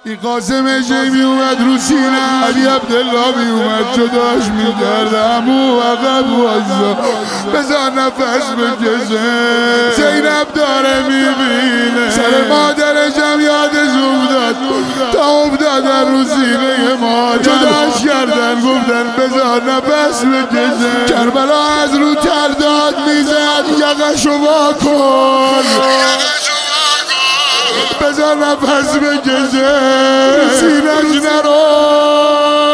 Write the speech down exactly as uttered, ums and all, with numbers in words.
این قاسم جی می اومد رو سینه، علی عبدالله می اومد جداش می کردم و عقب وایزا بذار نفس بکشه. زینب داره می بینه سر مادرشم یادش افتاد تا افتادن رو سینه ما، جداش کردن گفتن بذار نفس بکشه. کربلا از رو ترداد میزد یقشو وا کن بذار نفس بکشه، سینش نرو